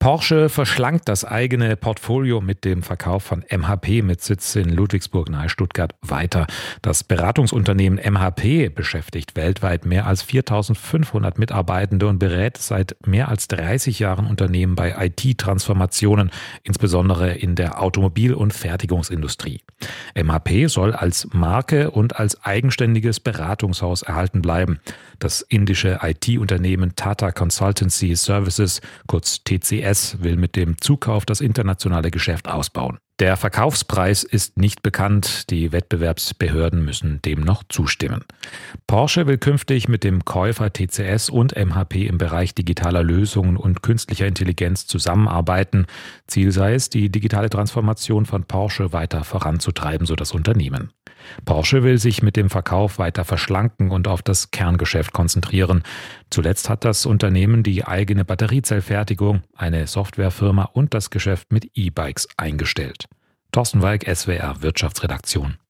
Porsche verschlankt das eigene Portfolio mit dem Verkauf von MHP mit Sitz in Ludwigsburg nahe Stuttgart weiter. Das Beratungsunternehmen MHP beschäftigt weltweit mehr als 4.500 Mitarbeitende und berät seit mehr als 30 Jahren Unternehmen bei IT-Transformationen, insbesondere in der Automobil- und Fertigungsindustrie. MHP soll als Marke und als eigenständiges Beratungshaus erhalten bleiben. Das indische IT-Unternehmen Tata Consultancy Services, kurz TCS, will mit dem Zukauf das internationale Geschäft ausbauen. Der Verkaufspreis ist nicht bekannt, die Wettbewerbsbehörden müssen dem noch zustimmen. Porsche will künftig mit dem Käufer TCS und MHP im Bereich digitaler Lösungen und künstlicher Intelligenz zusammenarbeiten. Ziel sei es, die digitale Transformation von Porsche weiter voranzutreiben, so das Unternehmen. Porsche will sich mit dem Verkauf weiter verschlanken und auf das Kerngeschäft konzentrieren. Zuletzt hat das Unternehmen die eigene Batteriezellfertigung, eine Softwarefirma und das Geschäft mit E-Bikes eingestellt. Thorsten Walk, SWR Wirtschaftsredaktion.